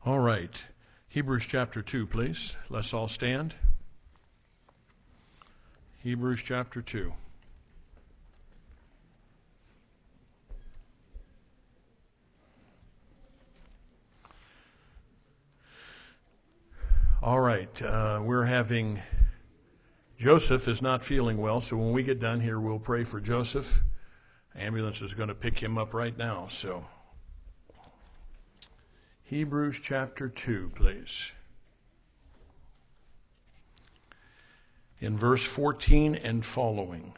All right. Hebrews chapter 2, please. Let's all stand. Hebrews chapter 2. All right. Joseph is not feeling well, so when we get done here, we'll pray for Joseph. Ambulance is going to pick him up right now, so... Hebrews chapter 2, please. In verse 14 and following.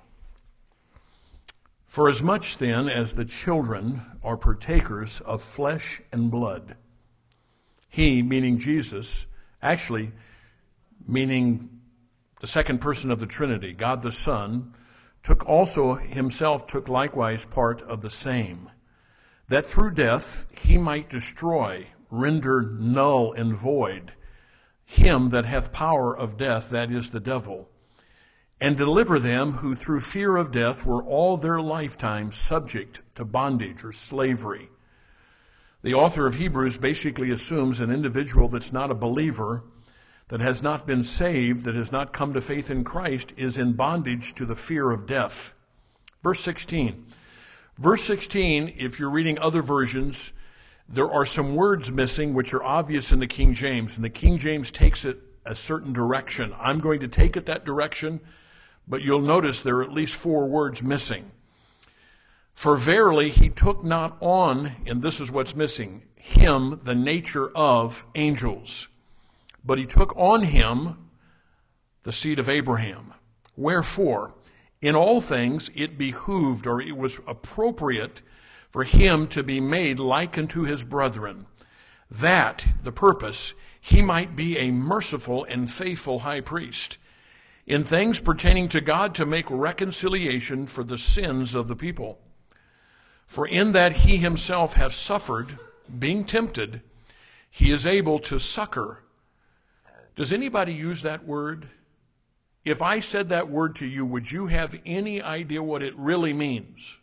For as much then as the children are partakers of flesh and blood, he, meaning Jesus, actually meaning the second person of the Trinity, God the Son, took likewise part of the same, that through death he might destroy, render null and void, him that hath power of death, that is the devil, and deliver them who through fear of death were all their lifetime subject to bondage or slavery. The author of Hebrews basically assumes an individual that's not a believer, that has not been saved, that has not come to faith in Christ, is in bondage to the fear of death. Verse 16. Verse 16, if you're reading other versions, there are some words missing which are obvious in the King James, and the King James takes it a certain direction. I'm going to take it that direction, but you'll notice there are at least 4 words missing. For verily he took not on, and this is what's missing, him the nature of angels, but he took on him the seed of Abraham. Wherefore, in all things it behooved, or it was appropriate, for him to be made like unto his brethren, that, the purpose, he might be a merciful and faithful high priest, in things pertaining to God, to make reconciliation for the sins of the people. For in that he himself hath suffered, being tempted, he is able to succor. Does anybody use that word? If I said that word to you, would you have any idea what it really means?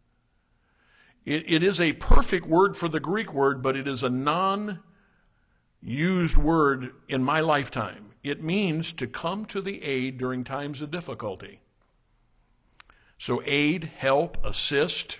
It is a perfect word for the Greek word, but it is a non-used word in my lifetime. It means to come to the aid during times of difficulty. So aid, help, assist.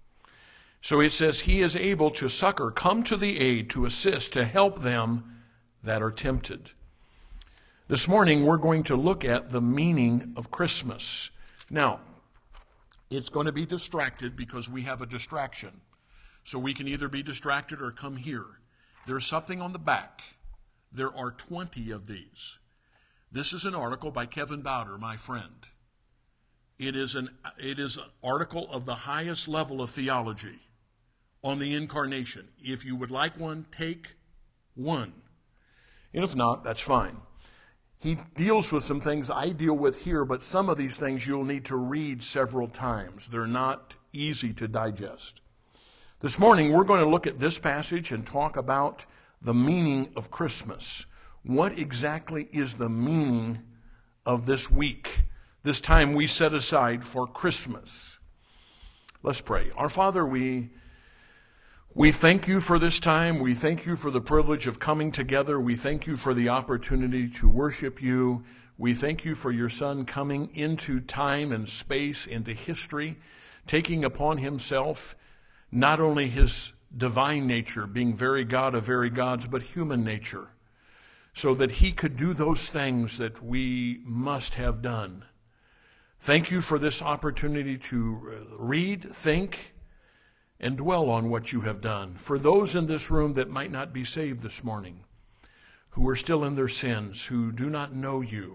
So it says he is able to succor, come to the aid, to assist, to help them that are tempted. This morning we're going to look at the meaning of Christmas. Now, it's going to be distracted because we have a distraction. So we can either be distracted or come here. There's something on the back. There are 20 of these. This is an article by Kevin Bowder, my friend. It is an article of the highest level of theology on the incarnation. If you would like one, take one. And if not, that's fine. He deals with some things I deal with here, but some of these things you'll need to read several times. They're not easy to digest. This morning, we're going to look at this passage and talk about the meaning of Christmas. What exactly is the meaning of this week, this time we set aside for Christmas? Let's pray. Our Father, we thank you for this time. We thank you for the privilege of coming together. We thank you for the opportunity to worship you. We thank you for your Son coming into time and space, into history, taking upon himself not only his divine nature, being very God of very gods, but human nature, so that he could do those things that we must have done. Thank you for this opportunity to read, think, and dwell on what you have done. For those in this room that might not be saved this morning, who are still in their sins, who do not know you,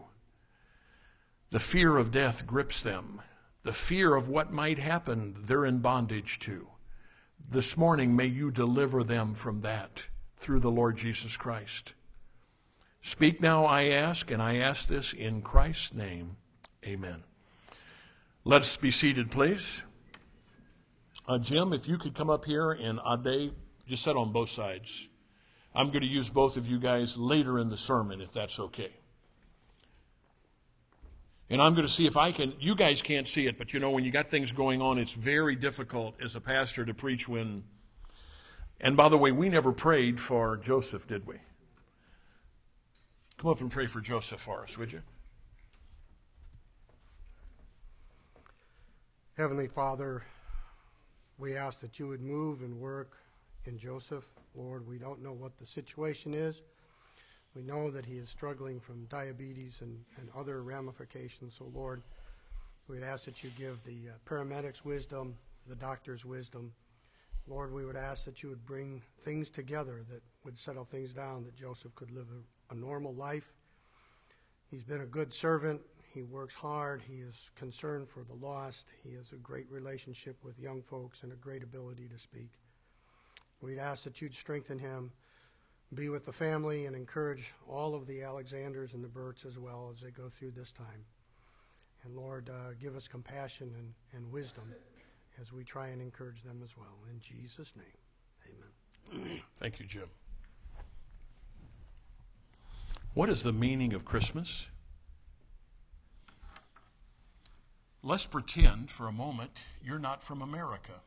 the fear of death grips them. The fear of what might happen, they're in bondage to. This morning, may you deliver them from that through the Lord Jesus Christ. Speak now, I ask, and I ask this in Christ's name. Amen. Let us be seated, please. Jim, if you could come up here, and Ade, just sit on both sides. I'm going to use both of you guys later in the sermon, if that's okay. And I'm going to see if I can, you guys can't see it, but you know, when you got things going on, it's very difficult as a pastor to preach when And by the way, we never prayed for Joseph, did we? Come up and pray for Joseph for us, would you? Heavenly Father, we ask that you would move and work in Joseph. Lord, we don't know what the situation is. We know that he is struggling from diabetes and other ramifications. So, Lord, we'd ask that you give the paramedics wisdom, the doctors wisdom. Lord, we would ask that you would bring things together that would settle things down, that Joseph could live a normal life. He's been a good servant. He works hard. He is concerned for the lost. He has a great relationship with young folks and a great ability to speak. We'd ask that you'd strengthen him, be with the family, and encourage all of the Alexanders and the Burts as well as they go through this time. And Lord, give us compassion and wisdom as we try and encourage them as well. In Jesus' name, amen. Thank you, Jim. What is the meaning of Christmas? Let's pretend for a moment you're not from America.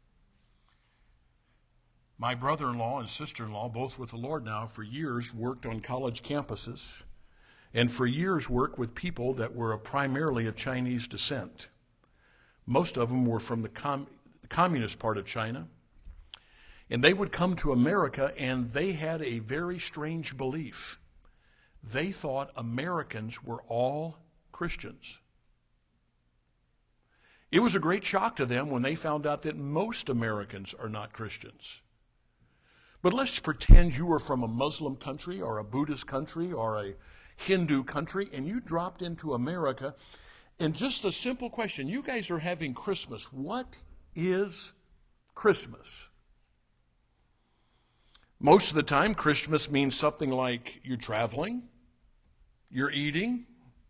My brother-in-law and sister-in-law, both with the Lord now, for years worked on college campuses and for years worked with people that were primarily of Chinese descent. Most of them were from the communist part of China. And they would come to America, and they had a very strange belief. They thought Americans were all Christians. It was a great shock to them when they found out that most Americans are not Christians. But let's pretend you were from a Muslim country or a Buddhist country or a Hindu country, and you dropped into America. And just a simple question, you guys are having Christmas. What is Christmas? Most of the time, Christmas means something like you're traveling, you're eating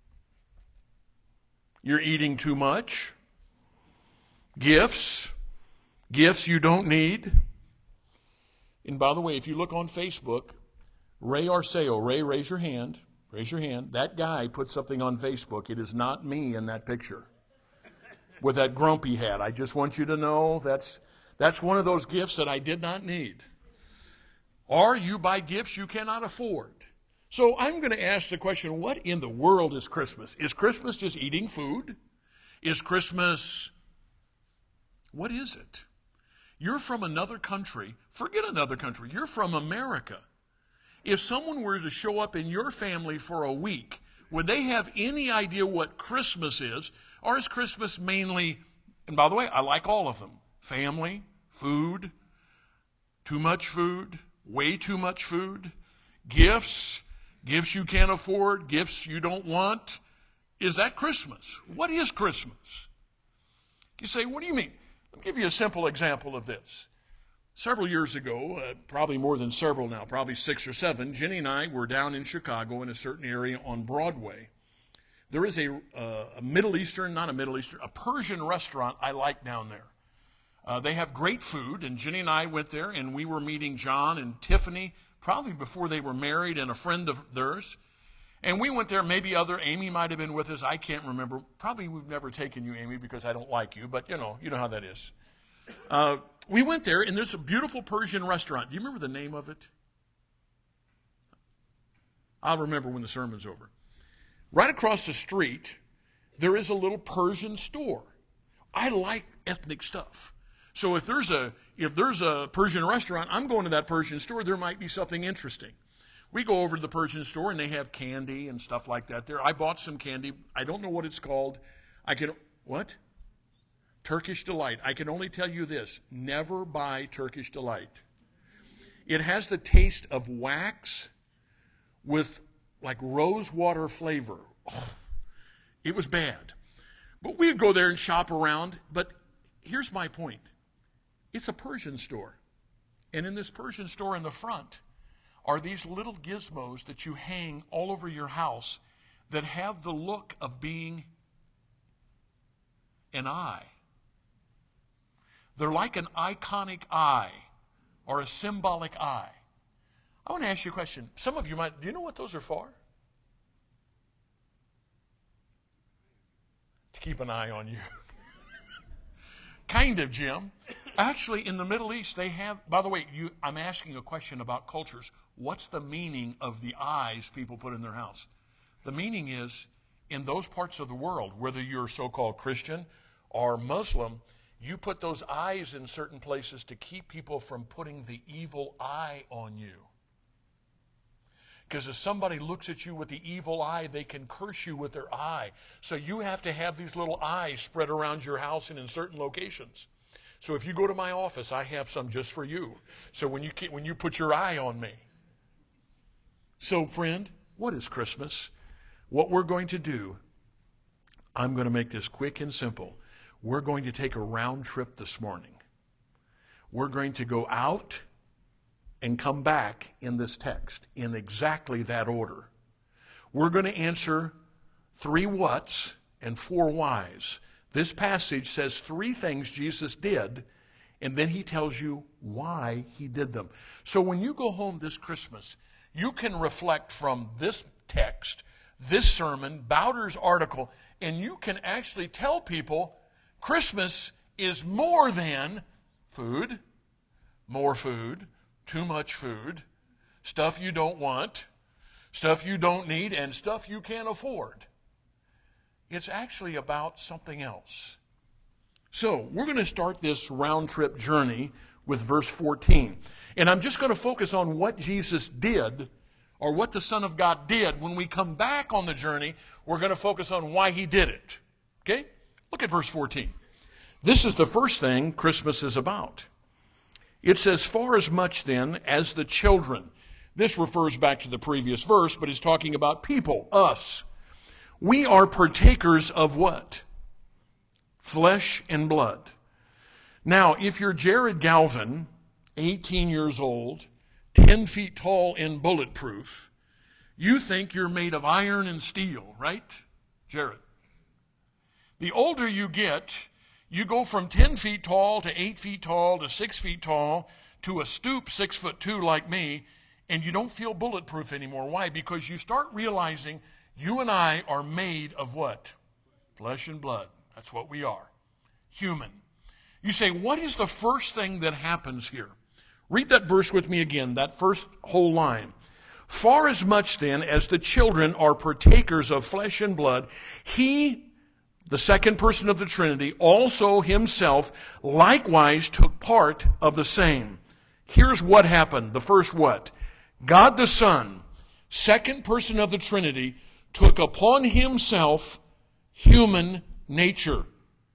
too much, gifts you don't need. And by the way, if you look on Facebook, Ray Arceo, Ray, raise your hand. Raise your hand. That guy put something on Facebook. It is not me in that picture with that grumpy hat. I just want you to know that's one of those gifts that I did not need. Or you buy gifts you cannot afford. So I'm going to ask the question, what in the world is Christmas? Is Christmas just eating food? Is Christmas, what is it? You're from another country. Forget another country. You're from America. If someone were to show up in your family for a week, would they have any idea what Christmas is? Or is Christmas mainly, and by the way, I like all of them, family, food, too much food, way too much food, gifts you can't afford, gifts you don't want. Is that Christmas? What is Christmas? You say, what do you mean? Let me give you a simple example of this. Several years ago, probably more than several now, probably 6 or 7, Jenny and I were down in Chicago in a certain area on Broadway. There is a Persian restaurant I like down there. They have great food, and Jenny and I went there, and we were meeting John and Tiffany, probably before they were married, and a friend of theirs. And we went there, Amy might have been with us, I can't remember. Probably we've never taken you, Amy, because I don't like you, but you know how that is. We went there, and there's a beautiful Persian restaurant. Do you remember the name of it? I'll remember when the sermon's over. Right across the street, there is a little Persian store. I like ethnic stuff. So if there's a Persian restaurant, I'm going to that Persian store. There might be something interesting. We go over to the Persian store, and they have candy and stuff like that there. I bought some candy. I don't know what it's called. What? Turkish Delight. I can only tell you this. Never buy Turkish Delight. It has the taste of wax with like rose water flavor. Oh, it was bad. But we'd go there and shop around. But here's my point. It's a Persian store. And in this Persian store in the front are these little gizmos that you hang all over your house that have the look of being an eye. They're like an iconic eye or a symbolic eye. I want to ask you a question. Some of you might, do you know what those are for? To keep an eye on you. Kind of, Jim. Actually, in the Middle East, they have, by the way, I'm asking a question about cultures. What's the meaning of the eyes people put in their house? The meaning is, in those parts of the world, whether you're so-called Christian or Muslim, you put those eyes in certain places to keep people from putting the evil eye on you. Because if somebody looks at you with the evil eye, they can curse you with their eye. So you have to have these little eyes spread around your house and in certain locations. So if you go to my office, I have some just for you. So when you put your eye on me. So friend, what is Christmas? What we're going to do, I'm going to make this quick and simple. We're going to take a round trip this morning. We're going to go out and come back in this text in exactly that order. We're going to answer 3 whats and 4 whys. This passage says 3 things Jesus did, and then he tells you why he did them. So when you go home this Christmas, you can reflect from this text, this sermon, Bowder's article, and you can actually tell people Christmas is more than food, more food, too much food, stuff you don't want, stuff you don't need, and stuff you can't afford. It's actually about something else. So we're going to start this round trip journey with verse 14. And I'm just going to focus on what Jesus did, or what the Son of God did. When we come back on the journey, we're going to focus on why he did it. Okay? Look at verse 14. This is the first thing Christmas is about. It says, "For as much then as the children." This refers back to the previous verse, but is talking about people, us. "We are partakers of" what? Flesh and blood. Now, if you're Jared Galvin, 18 years old, 10 feet tall and bulletproof, you think you're made of iron and steel, right, Jared? The older you get, you go from 10 feet tall to 8 feet tall to 6 feet tall to a stoop 6'2" like me, and you don't feel bulletproof anymore. Why? Because you start realizing you and I are made of what? Flesh and blood. That's what we are. Human. You say, what is the first thing that happens here? Read that verse with me again, that first whole line. "For as much then as the children are partakers of flesh and blood, he," the second person of the Trinity, "also himself likewise took part of the same." Here's what happened. The first what? God the Son, second person of the Trinity, took upon himself human nature.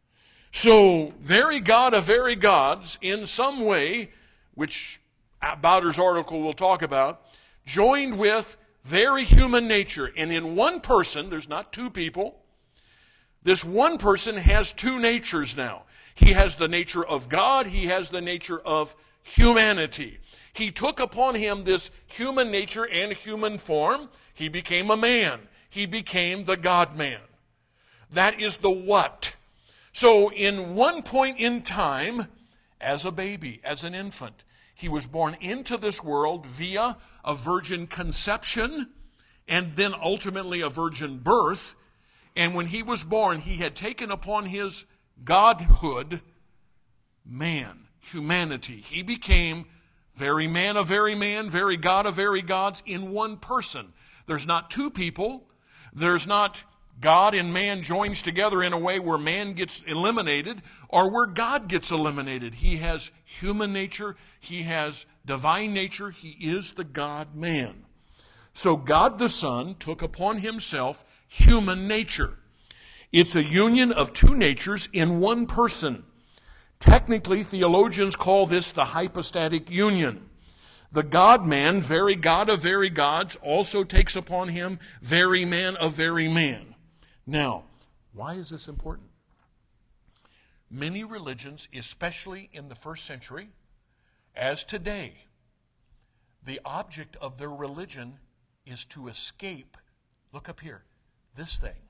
So, very God of very gods, in some way, which Bowder's article will talk about, joined with very human nature. And in one person, there's not 2 people, this one person has 2 natures now. He has the nature of God, he has the nature of humanity. He took upon him this human nature and human form. He became a man. He became the God-man. That is the what. So in one point in time, as a baby, as an infant, he was born into this world via a virgin conception and then ultimately a virgin birth. And when he was born, he had taken upon his godhood man, humanity. He became very man of very man, very God of very gods in one person. There's not 2 people. There's not God and man joins together in a way where man gets eliminated or where God gets eliminated. He has human nature. He has divine nature. He is the God-man. So God the Son took upon himself human nature. It's a union of 2 natures in one person. Technically, theologians call this the hypostatic union. The God-man, very God of very gods, also takes upon him very man of very man. Now, why is this important? Many religions, especially in the first century, as today, the object of their religion is to escape, look up here, this thing.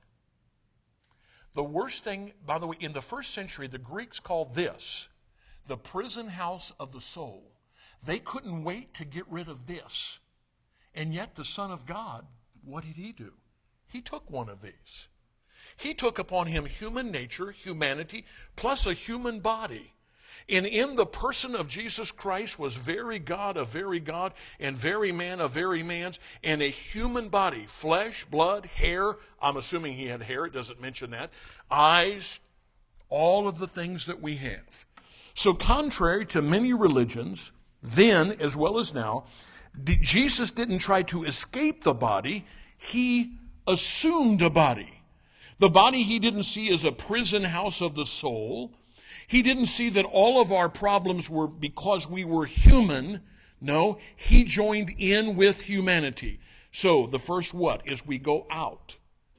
The worst thing, by the way, in the first century, the Greeks called this the prison house of the soul. They couldn't wait to get rid of this. And yet the Son of God, what did he do? He took one of these. He took upon him human nature, humanity, plus a human body. And in the person of Jesus Christ was very God of very God, and very man of very man's, and a human body, flesh, blood, hair. I'm assuming he had hair, it doesn't mention that. Eyes, all of the things that we have. So contrary to many religions, then as well as now, Jesus didn't try to escape the body, he assumed a body. The body he didn't see as a prison house of the soul. He didn't see that all of our problems were because we were human. No, he joined in with humanity. So the first what is we go out.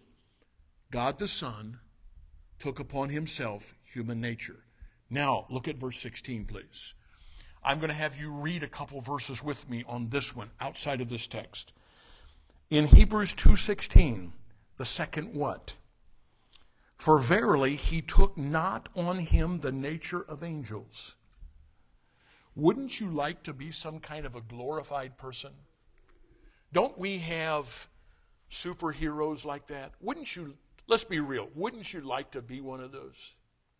God the Son took upon himself human nature. Now look at verse 16, please. I'm going to have you read a couple verses with me on this one outside of this text. In Hebrews 2:16, the second what? For verily he took not on him the nature of angels. Wouldn't you like to be some kind of a glorified person? Don't we have superheroes like that? Wouldn't you, let's be real, wouldn't you like to be one of those?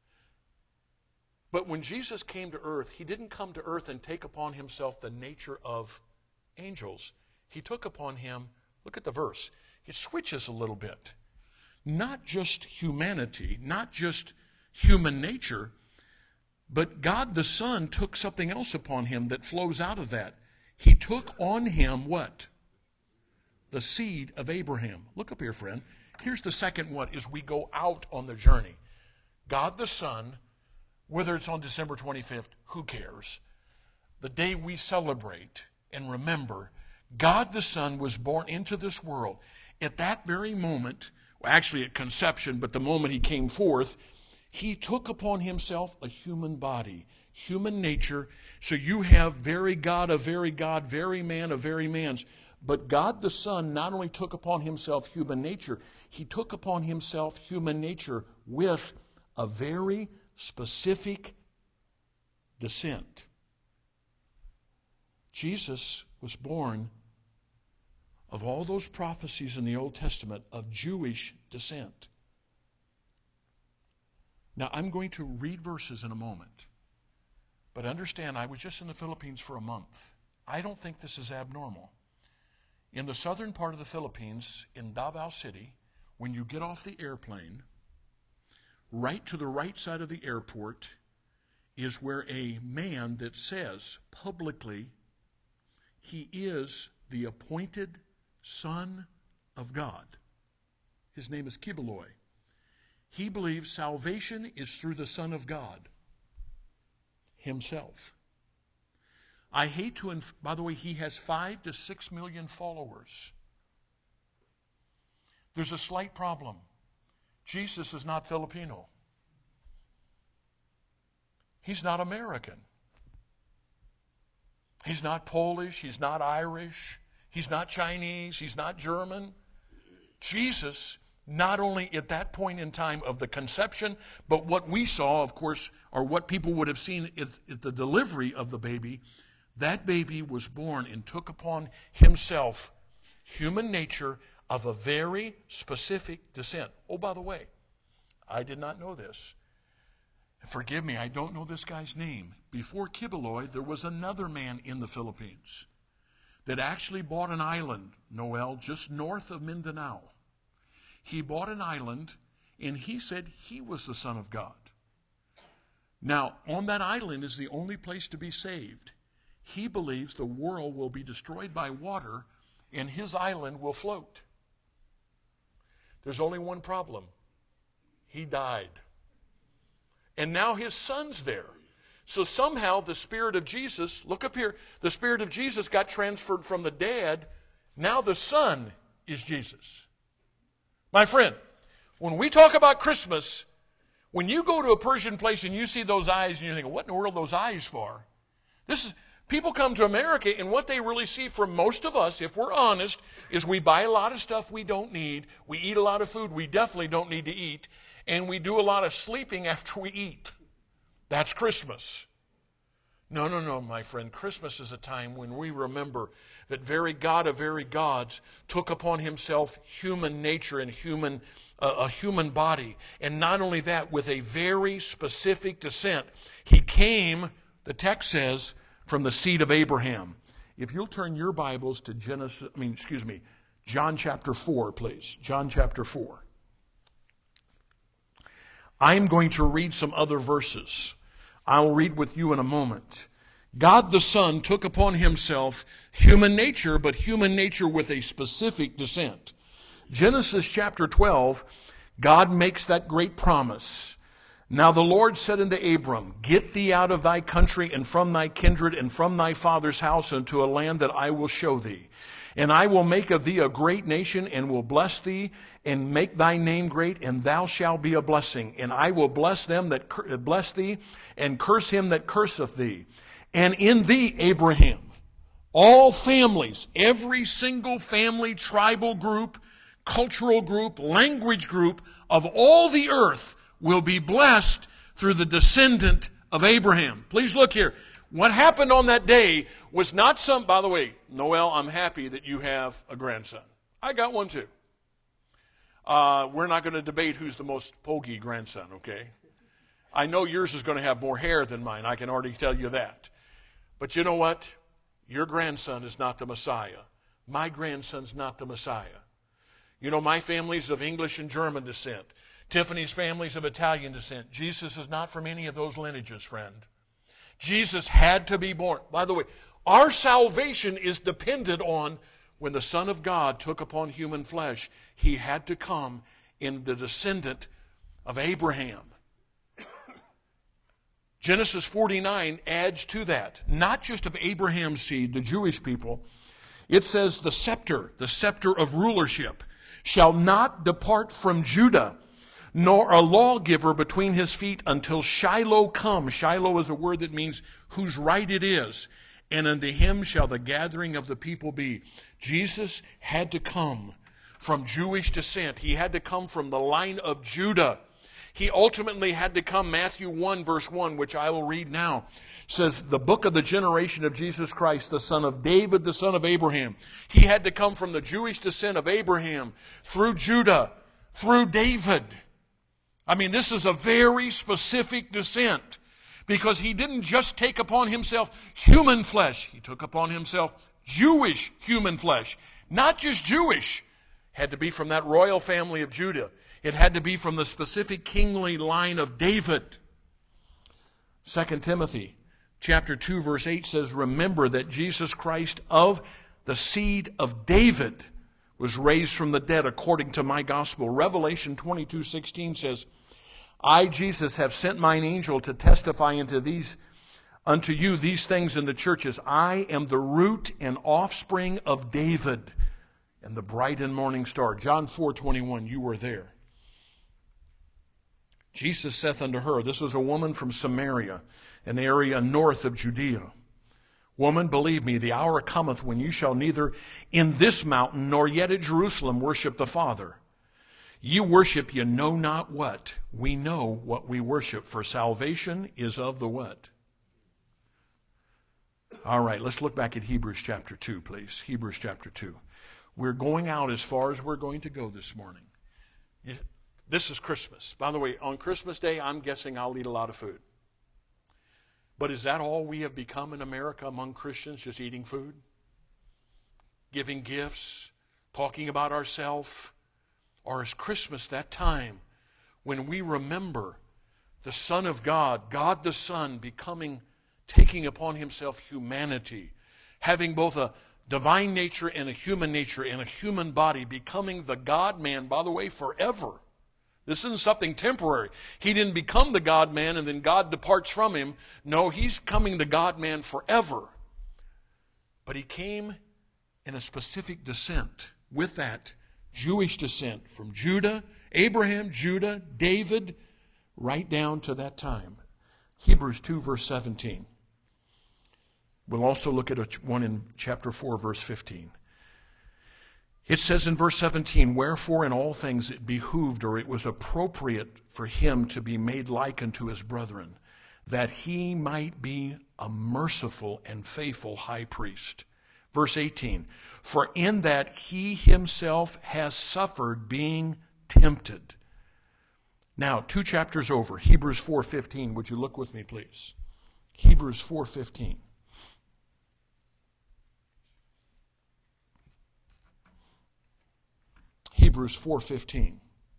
But when Jesus came to earth, he didn't come to earth and take upon himself the nature of angels. He took upon him, look at the verse, it switches a little bit. Not just humanity, not just human nature, but God the Son took something else upon him that flows out of that. He took on him what? The seed of Abraham. Look up here, friend. Here's the second what is we go out on the journey. God the Son, whether it's on December 25th, who cares? The day we celebrate and remember, God the Son was born into this world. At that very moment, actually at conception, but the moment he came forth, he took upon himself a human body, human nature. So you have very God of very God, very man of very man's. But God the Son not only took upon himself human nature, he took upon himself human nature with a very specific descent. Jesus was born of all those prophecies in the Old Testament of Jewish descent. Now, I'm going to read verses in a moment. But understand, I was just in the Philippines for a month. I don't think this is abnormal. In the southern part of the Philippines, in Davao City, when you get off the airplane, right to the right side of the airport is where a man that says publicly he is the appointed Son of God. His name is Kibuloy. He believes salvation is through the Son of God himself. I hate to, by the way, he has 5 to 6 million followers. There's a slight problem. Jesus is not Filipino. He's not American. He's not Polish. He's not Irish. He's not Chinese. He's not German. Jesus, not only at that point in time of the conception, but what we saw, of course, or what people would have seen at the delivery of the baby, that baby was born and took upon himself human nature of a very specific descent. Oh, by the way, I did not know this. Forgive me, I don't know this guy's name. Before Kibuloy, there was another man in the Philippines that actually bought an island, Noel, just north of Mindanao. He bought an island, and he said he was the Son of God. Now, on that island is the only place to be saved. He believes the world will be destroyed by water, and his island will float. There's only one problem. He died. And now his son's there. So somehow the Spirit of Jesus, look up here, the Spirit of Jesus got transferred from the dad. Now the Son is Jesus. My friend, when we talk about Christmas, when you go to a Persian place and you see those eyes and you think, what in the world are those eyes for? People come to America, and what they really see from most of us, if we're honest, is we buy a lot of stuff we don't need. We eat a lot of food we definitely don't need to eat. And we do a lot of sleeping after we eat. That's Christmas. No, my friend. Christmas is a time when we remember that very God of very gods took upon himself human nature and a human body. And not only that, with a very specific descent. He came, the text says, from the seed of Abraham. If you'll turn your Bibles to John chapter 4, please. John chapter 4. I'm going to read some other verses. I'll read with you in a moment. God the Son took upon himself human nature, but human nature with a specific descent. Genesis chapter 12, God makes that great promise. Now the Lord said unto Abram, Get thee out of thy country and from thy kindred and from thy father's house unto a land that I will show thee. And I will make of thee a great nation, and will bless thee, and make thy name great, and thou shalt be a blessing. And I will bless them that bless thee, and curse him that curseth thee. And in thee, Abraham, all families, every single family, tribal group, cultural group, language group of all the earth will be blessed through the descendant of Abraham. Please look here. What happened on that day was not by the way, Noel, I'm happy that you have a grandson. I got one too. We're not going to debate who's the most poggy grandson, okay? I know yours is going to have more hair than mine. I can already tell you that. But you know what? Your grandson is not the Messiah. My grandson's not the Messiah. You know, my family's of English and German descent. Tiffany's family's of Italian descent. Jesus is not from any of those lineages, friend. Jesus had to be born. By the way, our salvation is dependent on when the Son of God took upon human flesh. He had to come in the descendant of Abraham. Genesis 49 adds to that, not just of Abraham's seed, the Jewish people. It says the scepter of rulership, shall not depart from Judah, nor a lawgiver between his feet until Shiloh come. Shiloh is a word that means whose right it is. And unto him shall the gathering of the people be. Jesus had to come from Jewish descent. He had to come from the line of Judah. He ultimately had to come, Matthew 1 verse 1, which I will read now, says, the book of the generation of Jesus Christ, the son of David, the son of Abraham. He had to come from the Jewish descent of Abraham, through Judah, through David. I mean, this is a very specific descent, because he didn't just take upon himself human flesh. He took upon himself Jewish human flesh. Not just Jewish. Had to be from that royal family of Judah. It had to be from the specific kingly line of David. 2 Timothy chapter 2 verse 8 says, Remember that Jesus Christ of the seed of David was raised from the dead according to my gospel. Revelation 22:16 says, I, Jesus, have sent mine angel to testify unto you these things in the churches. I am the root and offspring of David and the bright and morning star. John 4:21, you were there. Jesus saith unto her, this was a woman from Samaria, an area north of Judea. Woman, believe me, the hour cometh when you shall neither in this mountain nor yet at Jerusalem worship the Father. You worship you know not what. We know what we worship, for salvation is of the what? All right, let's look back at Hebrews chapter 2, please. Hebrews chapter 2. We're going out as far as we're going to go this morning. This is Christmas. By the way, on Christmas Day, I'm guessing I'll eat a lot of food. But is that all we have become in America among Christians, just eating food? Giving gifts? Talking about ourselves? Or is Christmas that time when we remember the Son of God, God the Son, taking upon himself humanity, having both a divine nature and a human body, becoming the God-man, by the way, forever. This isn't something temporary. He didn't become the God-man and then God departs from him. No, he's coming the God-man forever. But he came in a specific descent with that Jewish descent from Judah, Abraham, Judah, David, right down to that time. Hebrews 2 verse 17. We'll also look at one in chapter 4 verse 15. It says in verse 17, Wherefore in all things it behooved, or it was appropriate for him to be made like unto his brethren, that he might be a merciful and faithful high priest. Verse 18, for in that he himself has suffered being tempted. Now, 2 chapters over, Hebrews 4:15. Would you look with me, please? Hebrews 4:15. Hebrews 4:15.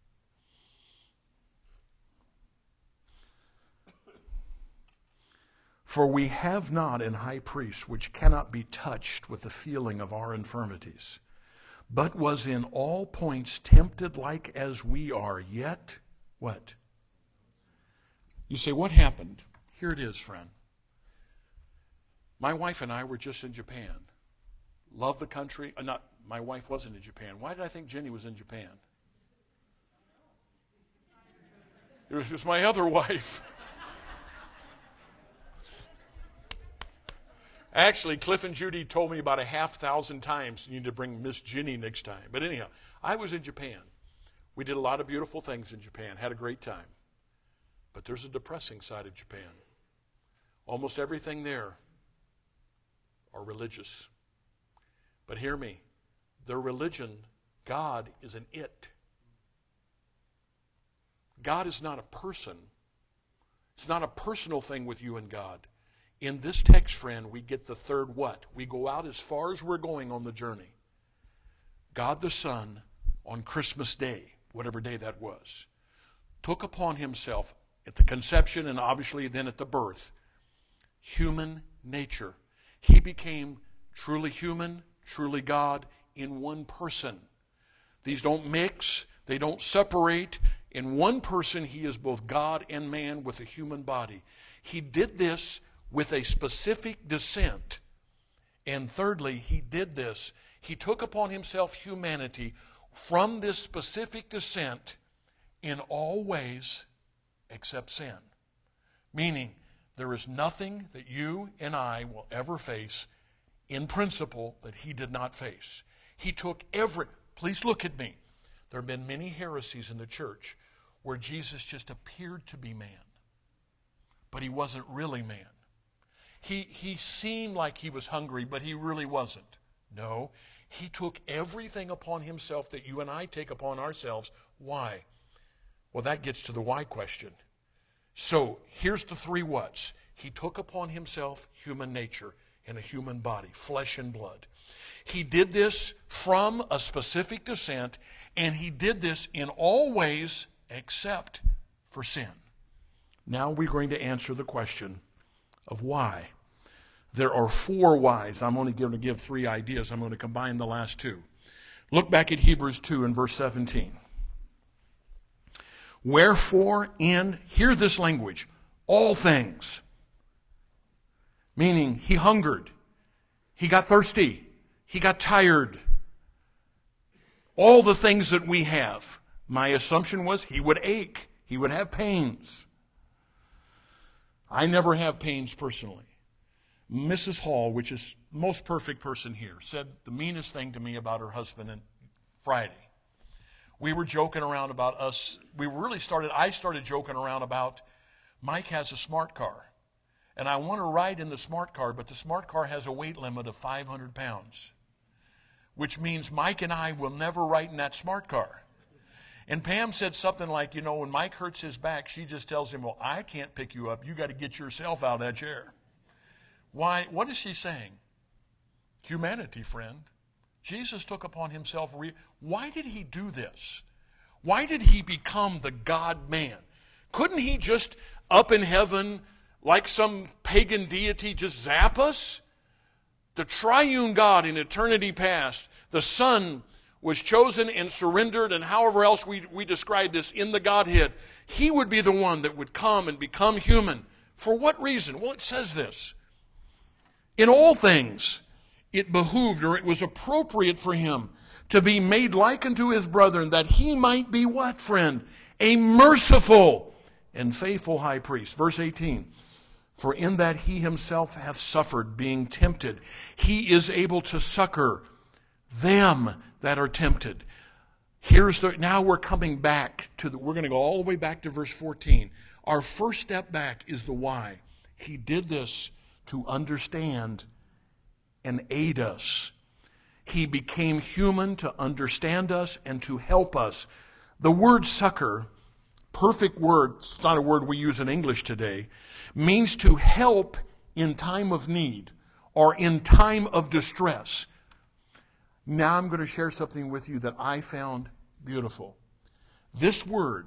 For we have not an high priest which cannot be touched with the feeling of our infirmities, but was in all points tempted like as we are, yet what? You say, what happened? Here it is, friend. My wife and I were just in Japan. Love the country. My wife wasn't in Japan. Why did I think Jenny was in Japan? It was just my other wife. Actually, Cliff and Judy told me about 1,000 times you need to bring Miss Jenny next time. But anyhow, I was in Japan. We did a lot of beautiful things in Japan, had a great time. But there's a depressing side of Japan. Almost everything there are religious. But hear me, their religion, God is an it. God is not a person. It's not a personal thing with you and God. In this text, friend, we get the third what? We go out as far as we're going on the journey. God the Son, on Christmas Day, whatever day that was, took upon himself at the conception and obviously then at the birth, human nature. He became truly human, truly God in one person. These don't mix, they don't separate. In one person, he is both God and man with a human body. He did this with a specific descent. And thirdly, he did this. He took upon himself humanity from this specific descent in all ways except sin. Meaning, there is nothing that you and I will ever face in principle that he did not face. He took please look at me. There have been many heresies in the church where Jesus just appeared to be man, but he wasn't really man. He seemed like he was hungry, but he really wasn't. No, he took everything upon himself that you and I take upon ourselves. Why? Well, that gets to the why question. So here's the three whats. He took upon himself human nature in a human body, flesh and blood. He did this from a specific descent, and he did this in all ways except for sin. Now we're going to answer the question of why. There are four whys. I'm only going to give three ideas. I'm going to combine the last two. Look back at Hebrews 2 and verse 17. Wherefore hear this language, all things. Meaning he hungered, he got thirsty, he got tired. All the things that we have. My assumption was he would ache, he would have pains. I never have pains personally. Mrs. Hall, which is the most perfect person here, said the meanest thing to me about her husband on Friday. We were joking around about us. I started joking around about Mike has a smart car. And I want to ride in the smart car, but the smart car has a weight limit of 500 pounds. Which means Mike and I will never ride in that smart car. And Pam said something like, when Mike hurts his back, she just tells him, well, I can't pick you up. You got to get yourself out of that chair. Why? What is she saying? Humanity, friend. Jesus took upon himself. Why did he do this? Why did he become the God-man? Couldn't he just up in heaven, like some pagan deity, just zap us? The triune God in eternity past, the Son was chosen and surrendered, and however else we describe this in the Godhead, he would be the one that would come and become human. For what reason? Well, it says this. In all things, it behooved, or it was appropriate for him to be made like unto his brethren, that he might be what, friend? A merciful and faithful high priest. Verse 18. For in that he himself hath suffered, being tempted, he is able to succor them that are tempted. Now we're coming back we're going to go all the way back to verse 14. Our first step back is the why. He did this to understand and aid us. He became human to understand us and to help us. The word succor, perfect word, it's not a word we use in English today, means to help in time of need or in time of distress. Now I'm going to share something with you that I found beautiful. This word,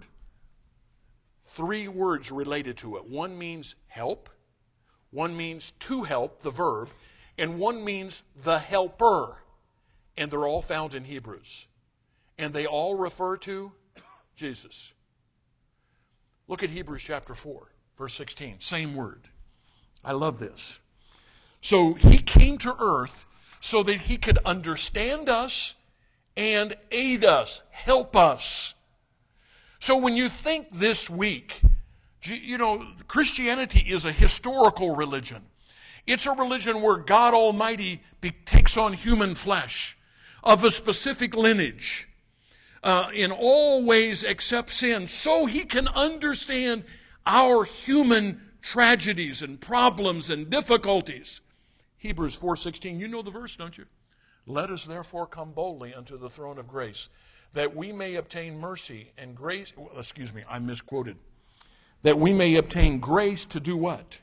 3 words related to it. One means help, one means to help, the verb, and one means the helper. And they're all found in Hebrews. And they all refer to Jesus. Look at Hebrews chapter 4, verse 16. Same word. I love this. So he came to earth so that he could understand us and aid us, help us. So when you think this week, you know, Christianity is a historical religion. It's a religion where God Almighty takes on human flesh of a specific lineage in all ways except sin, so he can understand our human tragedies and problems and difficulties. Hebrews 4:16, you know the verse, don't you? Let us therefore come boldly unto the throne of grace, that we may obtain mercy and grace. I misquoted. That we may obtain grace to do what?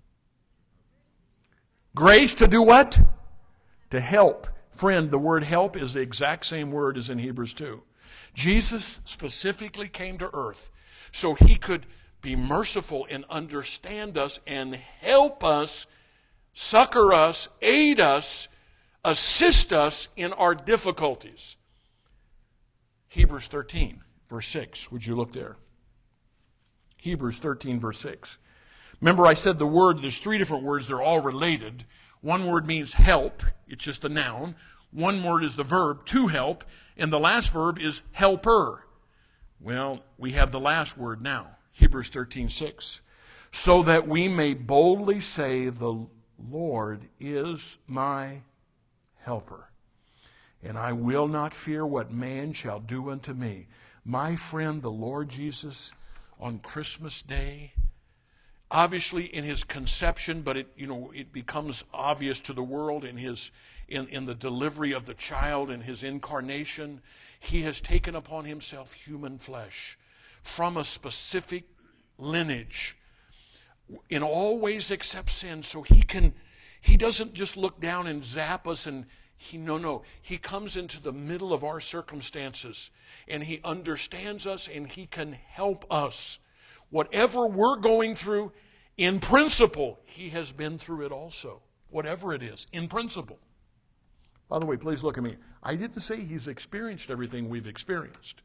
Grace to do what? To help. Friend, the word help is the exact same word as in Hebrews 2. Jesus specifically came to earth so he could be merciful and understand us and help us, succor us, aid us, assist us in our difficulties. Hebrews 13, verse 6. Would you look there? Hebrews 13, verse 6. Remember I said there's 3 different words, they're all related. One word means help, it's just a noun. One word is the verb, to help, and the last verb is helper. Well, we have the last word now, Hebrews 13:6. So that we may boldly say, the Lord is my helper, and I will not fear what man shall do unto me. My friend, the Lord Jesus, on Christmas Day, obviously in his conception, but it becomes obvious to the world in the delivery of the child and his incarnation. He has taken upon himself human flesh from a specific lineage in all ways except sin, so he doesn't just look down and zap us he comes into the middle of our circumstances and he understands us and he can help us. Whatever we're going through, in principle, he has been through it also. Whatever it is, in principle. By the way, please look at me. I didn't say he's experienced everything we've experienced.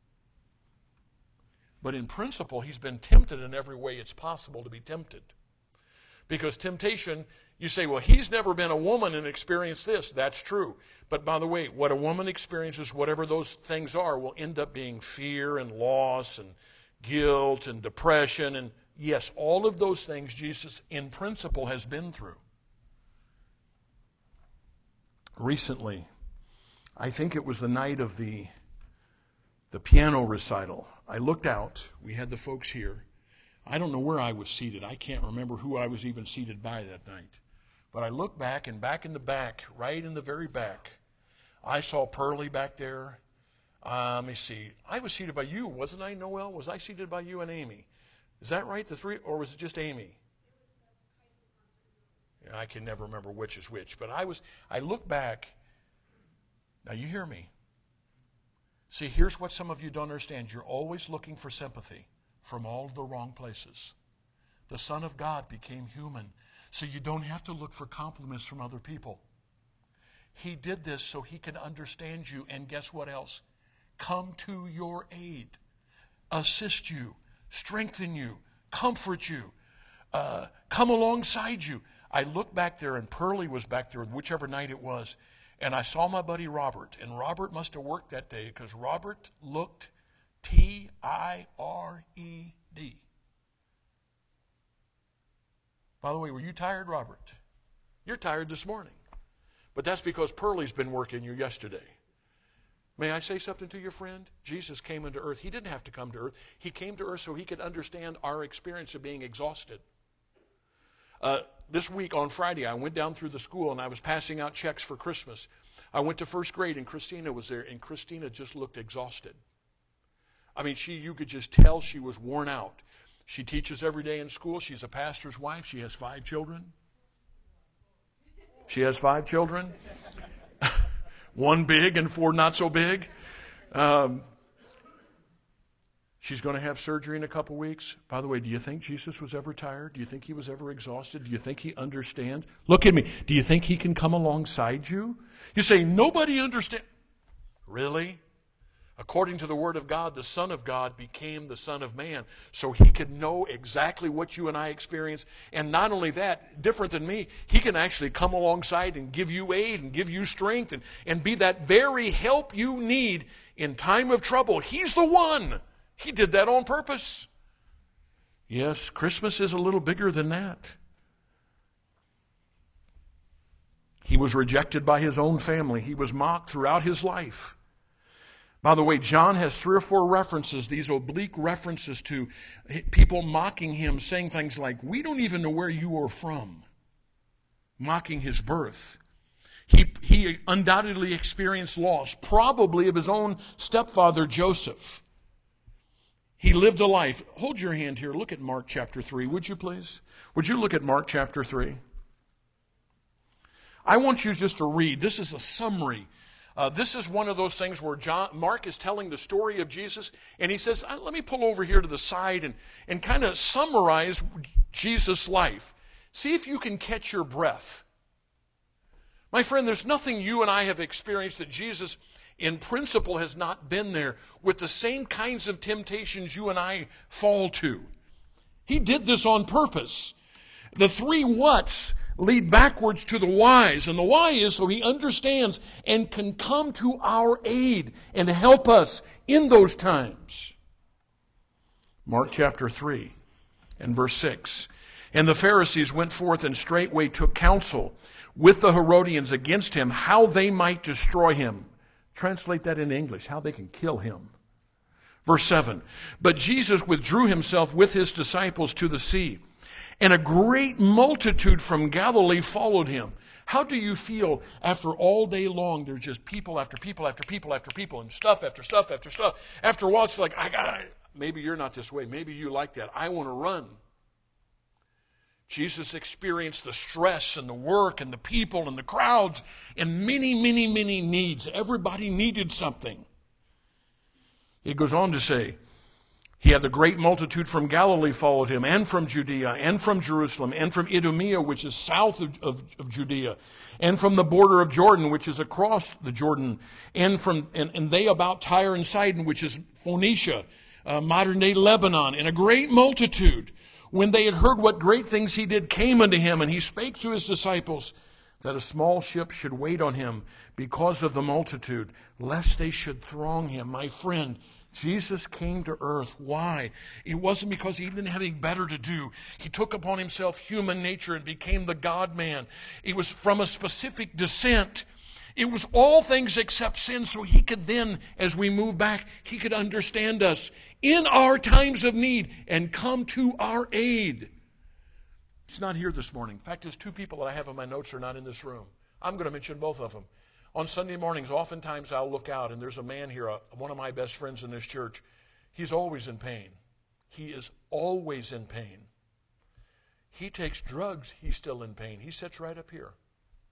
But in principle, he's been tempted in every way it's possible to be tempted. Because temptation, you say, well, he's never been a woman and experienced this. That's true. But by the way, what a woman experiences, whatever those things are, will end up being fear and loss and guilt and depression. And yes, all of those things Jesus, in principle, has been through. Recently, I think it was the night of the piano recital, I looked out. We had the folks here. I don't know where I was seated. I can't remember who I was even seated by that night. But I looked back, and back in the back, right in the very back, I saw Pearlie back there. Let me see. I was seated by you, wasn't I, Noel? Was I seated by you and Amy? Is that right, the 3, or was it just Amy? Yeah, I can never remember which is which. But I look back. Now you hear me. See, here's what some of you don't understand. You're always looking for sympathy from all of the wrong places. The Son of God became human, so you don't have to look for compliments from other people. He did this so he can understand you, and guess what else? Come to your aid, assist you, strengthen you, comfort you, come alongside you. I looked back there, and Pearlie was back there, whichever night it was, and I saw my buddy Robert, and Robert must have worked that day because Robert looked tired. By the way, were you tired, Robert? You're tired this morning. But that's because Pearlie's been working you yesterday. May I say something to you, friend? Jesus came into earth. He didn't have to come to earth. He came to earth so he could understand our experience of being exhausted. This week on Friday, I went down through the school and I was passing out checks for Christmas. I went to first grade and Christina was there, and Christina just looked exhausted. I mean, you could just tell she was worn out. She teaches every day in school. She's a pastor's wife. She has 5 children. She has 5 children. 1 big and 4 not so big. She's going to have surgery in a couple weeks. By the way, do you think Jesus was ever tired? Do you think he was ever exhausted? Do you think he understands? Look at me. Do you think he can come alongside you? You say, nobody understands. Really? According to the Word of God, the Son of God became the Son of Man so he could know exactly what you and I experience. And not only that, different than me, he can actually come alongside and give you aid and give you strength and be that very help you need in time of trouble. He's the one. He did that on purpose. Yes, Christmas is a little bigger than that. He was rejected by his own family. He was mocked throughout his life. By the way, John has 3 or 4 references, these oblique references to people mocking him, saying things like, we don't even know where you are from, mocking his birth. He undoubtedly experienced loss, probably of his own stepfather, Joseph. He lived a life. Hold your hand here. Look at Mark chapter 3, would you please? Would you look at Mark chapter 3? I want you just to read. This is a summary. This is one of those things where Mark is telling the story of Jesus, and he says, let me pull over here to the side and kind of summarize Jesus' life. See if you can catch your breath. My friend, there's nothing you and I have experienced that Jesus, in principle, has not been there with the same kinds of temptations you and I fall to. He did this on purpose. The 3 whats lead backwards to the whys, and the why is so he understands and can come to our aid and help us in those times. Mark chapter 3 and verse 6. And the Pharisees went forth and straightway took counsel with the Herodians against him, how they might destroy him. Translate that in English, how they can kill him. Verse 7. But Jesus withdrew himself with his disciples to the sea, and a great multitude from Galilee followed him. How do you feel after all day long there's just people after people after people after people and stuff after stuff after stuff? After a while it's like, maybe you're not this way. Maybe you like that. I want to run. Jesus experienced the stress and the work and the people and the crowds and many, many, many needs. Everybody needed something. It goes on to say, he had the great multitude from Galilee followed him, and from Judea, and from Jerusalem, and from Idumea, which is south of Judea, and from the border of Jordan, which is across the Jordan, and they about Tyre and Sidon, which is Phoenicia, modern-day Lebanon, and a great multitude, when they had heard what great things he did, came unto him, and he spake to his disciples that a small ship should wait on him because of the multitude, lest they should throng him. My friend, Jesus came to earth. Why? It wasn't because he didn't have anything better to do. He took upon himself human nature and became the God-man. It was from a specific descent. It was all things except sin, so he could then, as we move back, he could understand us in our times of need and come to our aid. He's not here this morning. In fact, there's 2 people that I have in my notes are not in this room. I'm going to mention both of them. On Sunday mornings, oftentimes I'll look out, and there's a man here, one of my best friends in this church. He's always in pain. He is always in pain. He takes drugs, he's still in pain. He sits right up here.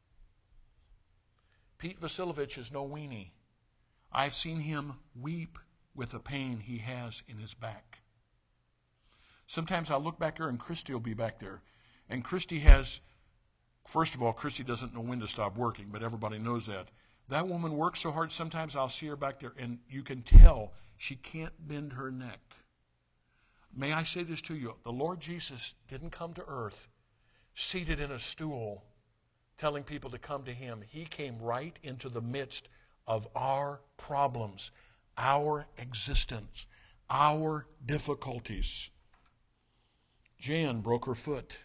Pete Vasilovich is no weenie. I've seen him weep with the pain he has in his back. Sometimes I'll look back there, and Christy will be back there. And Christy has... First of all, Chrissy doesn't know when to stop working, but everybody knows that. That woman works so hard, sometimes I'll see her back there, and you can tell she can't bend her neck. May I say this to you? The Lord Jesus didn't come to earth seated in a stool telling people to come to him. He came right into the midst of our problems, our existence, our difficulties. Jan broke her foot.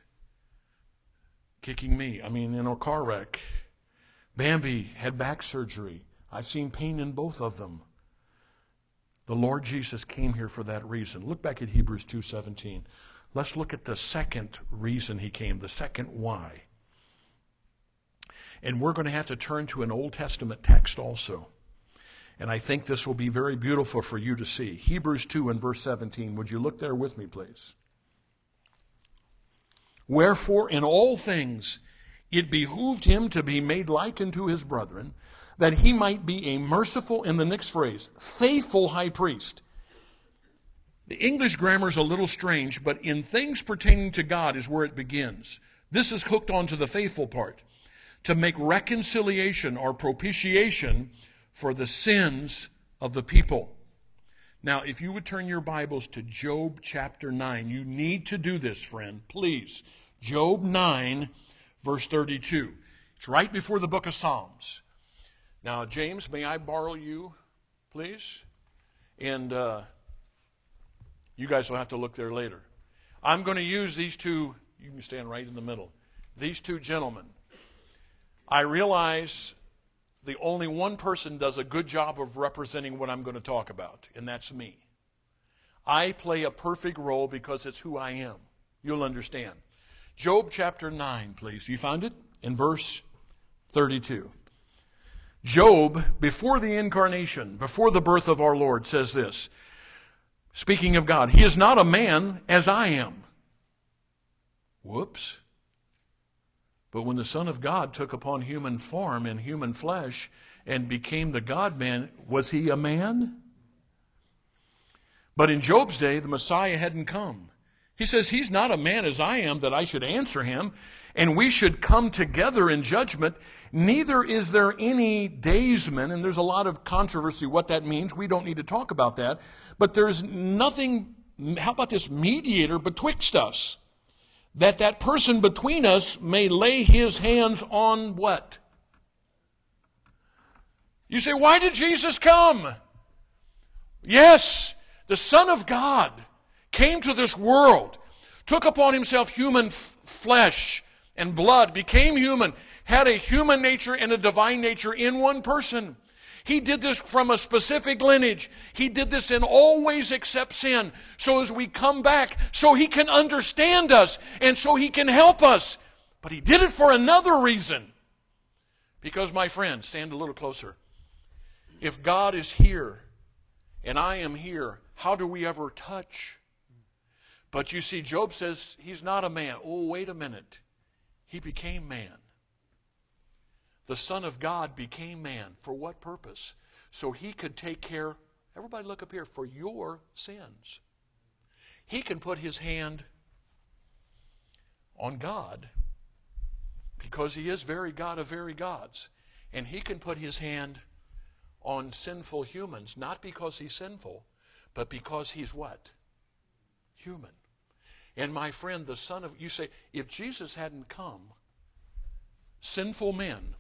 Kicking me, in a car wreck. Bambi had back surgery. I've seen pain in both of them. The Lord Jesus came here for that reason. Look back at Hebrews 2:17. Let's look at the second reason he came, the second why. And we're going to have to turn to an Old Testament text also. And I think this will be very beautiful for you to see. Hebrews 2 and verse 17. Would you look there with me, please? Wherefore, in all things, it behooved him to be made like unto his brethren, that he might be a merciful, in the next phrase, faithful high priest. The English grammar is a little strange, but in things pertaining to God is where it begins. This is hooked onto the faithful part. To make reconciliation or propitiation for the sins of the people. Now, if you would turn your Bibles to Job chapter 9, you need to do this, friend, please. Job 9, verse 32. It's right before the book of Psalms. Now, James, may I borrow you, please? And you guys will have to look there later. I'm going to use these two, you can stand right in the middle, these two gentlemen. I realize the only one person does a good job of representing what I'm going to talk about, and that's me. I play a perfect role because it's who I am. You'll understand. Job chapter 9, please. You found it? In verse 32. Job, before the incarnation, before the birth of our Lord, says this. Speaking of God, he is not a man as I am. Whoops. But when the Son of God took upon human form and human flesh and became the God-man, was he a man? But in Job's day, the Messiah hadn't come. He says, he's not a man as I am that I should answer him, and we should come together in judgment. Neither is there any daysman, and there's a lot of controversy what that means. We don't need to talk about that. But there's nothing, how about this, mediator betwixt us, that person between us may lay his hands on what? You say, why did Jesus come? Yes, the Son of God came to this world, took upon himself human flesh and blood, became human, had a human nature and a divine nature in one person. He did this from a specific lineage. He did this in all ways except sin. So as we come back, so he can understand us and so he can help us. But he did it for another reason. Because, my friend, stand a little closer. If God is here and I am here, how do we ever touch? But you see, Job says he's not a man. Oh, wait a minute. He became man. The Son of God became man. For what purpose? So he could take care, everybody look up here, for your sins. He can put his hand on God because he is very God of very gods. And he can put his hand on sinful humans, not because he's sinful, but because he's what? Human. And my friend, the Son of, you say, if Jesus hadn't come, sinful men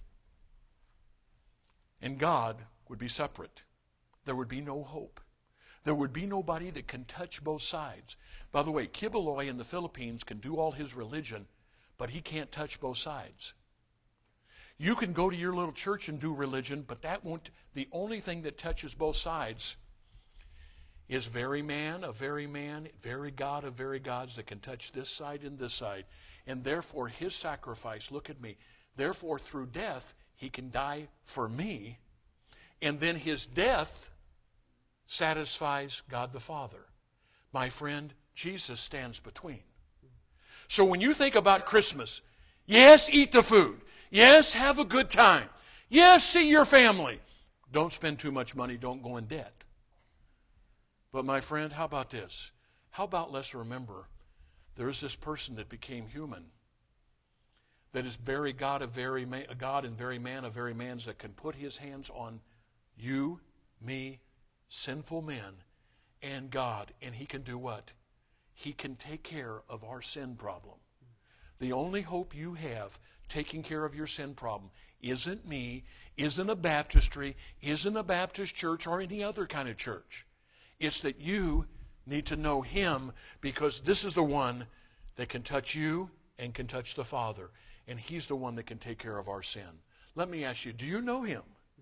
and God would be separate. There would be no hope. There would be nobody that can touch both sides. By the way, Kibuloy in the Philippines can do all his religion, but he can't touch both sides. You can go to your little church and do religion, but that won't, the only thing that touches both sides is very man of very man, very God of very gods that can touch this side and this side. And therefore his sacrifice, look at me, therefore through death he can die for me, and then his death satisfies God the Father. My friend, Jesus stands between. So when you think about Christmas, yes, eat the food. Yes, have a good time. Yes, see your family. Don't spend too much money. Don't go in debt. But my friend, how about this? How about let's remember there is this person that became human, that is very God of very man, God and very man of very mans, that can put his hands on you, me, sinful men, and God. And he can do what? He can take care of our sin problem. The only hope you have taking care of your sin problem isn't me, isn't a baptistry, isn't a Baptist church or any other kind of church. It's that you need to know him, because this is the one that can touch you and can touch the Father. And he's the one that can take care of our sin. Let me ask you, do you know him?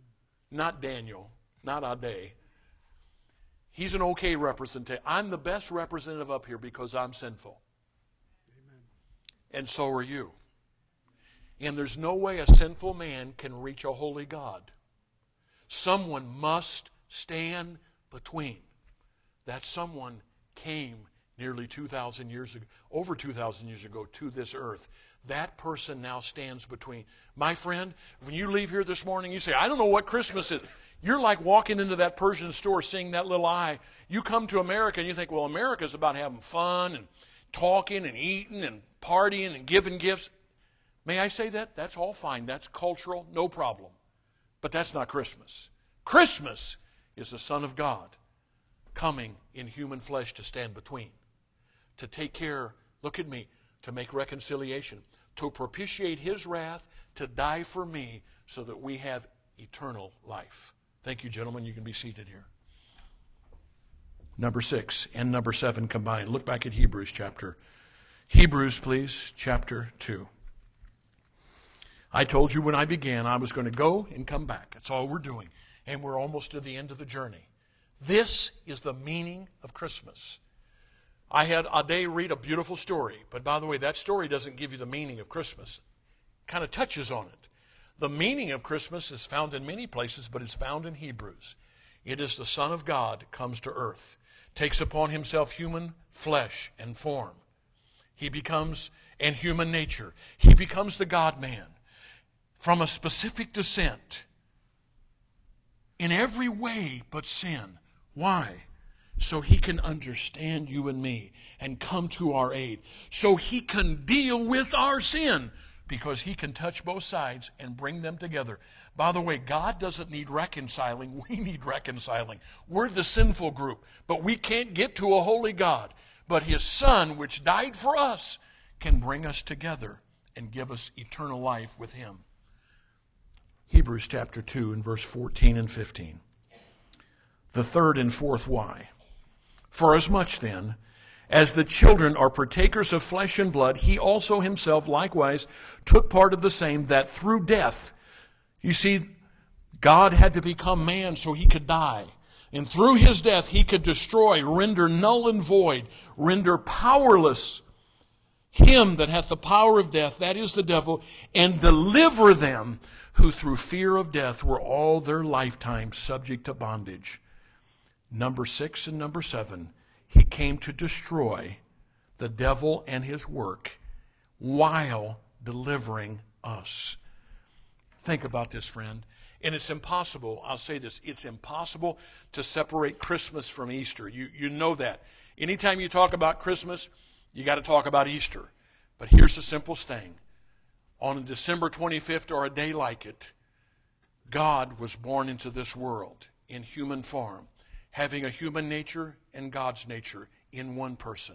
not Daniel, not Ade. He's an okay representative. I'm the best representative up here because I'm sinful. Amen. And so are you. And there's no way a sinful man can reach a holy God. Someone must stand between. That someone came nearly 2,000 years ago, over 2,000 years ago, to this earth. That person now stands between. My friend, when you leave here this morning, you say, I don't know what Christmas is. You're like walking into that Persian store, seeing that little eye. You come to America and you think, well, America's about having fun and talking and eating and partying and giving gifts. May I say that? That's all fine. That's cultural, no problem. But that's not Christmas. Christmas is the Son of God coming in human flesh to stand between, to take care, look at me, to make reconciliation, to propitiate His wrath, to die for me so that we have eternal life. Thank you, gentlemen. You can be seated here. Number 6 and number 7 combined. Look back at Hebrews, please, chapter 2. I told you when I began I was going to go and come back. That's all we're doing. And we're almost to the end of the journey. This is the meaning of Christmas. I had Ade read a beautiful story. But by the way, that story doesn't give you the meaning of Christmas. It kind of touches on it. The meaning of Christmas is found in many places, but it's found in Hebrews. It is the Son of God comes to earth, takes upon Himself human flesh and form. He becomes, and human nature. He becomes the God-man from a specific descent in every way but sin. Why? So He can understand you and me and come to our aid. So He can deal with our sin, because He can touch both sides and bring them together. By the way, God doesn't need reconciling. We need reconciling. We're the sinful group, but we can't get to a holy God. But His Son, which died for us, can bring us together and give us eternal life with Him. Hebrews chapter 2 and verse 14 and 15. The third and fourth why. Forasmuch then, as the children are partakers of flesh and blood, He also Himself likewise took part of the same, that through death, you see, God had to become man so He could die. And through His death, He could destroy, render null and void, render powerless him that hath the power of death, that is the devil, and deliver them who through fear of death were all their lifetime subject to bondage. Number 6 and number 7, He came to destroy the devil and his work while delivering us. Think about this, friend. And it's impossible, I'll say this, it's impossible to separate Christmas from Easter. You know that. Anytime you talk about Christmas, you got to talk about Easter. But here's the simplest thing. On December 25th or a day like it, God was born into this world in human form, having a human nature and God's nature in one person.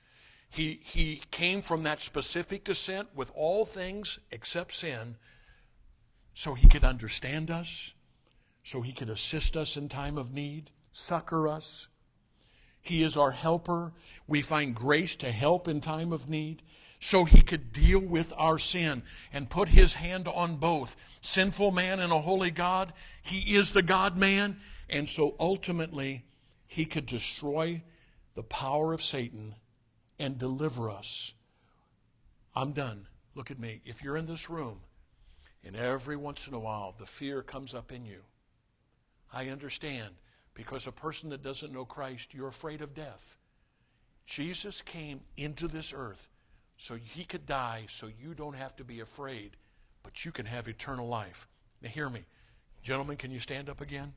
He came from that specific descent with all things except sin, so He could understand us, so He could assist us in time of need, succor us. He is our helper. We find grace to help in time of need, so He could deal with our sin and put His hand on both. Sinful man and a holy God, He is the God-man, and so ultimately He could destroy the power of Satan and deliver us. I'm done. Look at me. If you're in this room, and every once in a while the fear comes up in you, I understand, because a person that doesn't know Christ, you're afraid of death. Jesus came into this earth so He could die, so you don't have to be afraid, but you can have eternal life. Now hear me. Gentlemen, can you stand up again?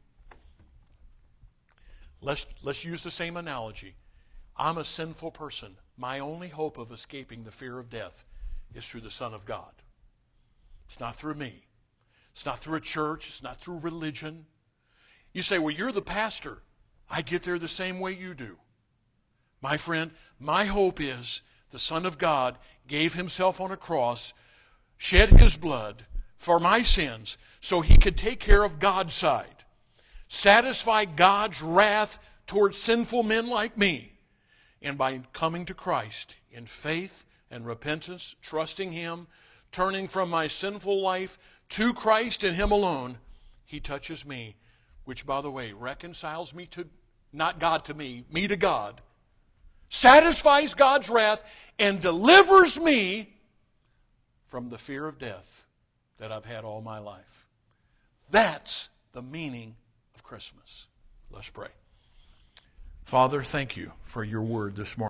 Let's use the same analogy. I'm a sinful person. My only hope of escaping the fear of death is through the Son of God. It's not through me. It's not through a church. It's not through religion. You say, well, you're the pastor. I get there the same way you do. My friend, my hope is the Son of God gave Himself on a cross, shed His blood for my sins so He could take care of God's side, satisfy God's wrath towards sinful men like me. And by coming to Christ in faith and repentance, trusting Him, turning from my sinful life to Christ and Him alone, He touches me, which, by the way, reconciles me to, not God to me to God, satisfies God's wrath, and delivers me from the fear of death that I've had all my life. That's the meaning of Christmas. Let's pray. Father, thank you for your word this morning.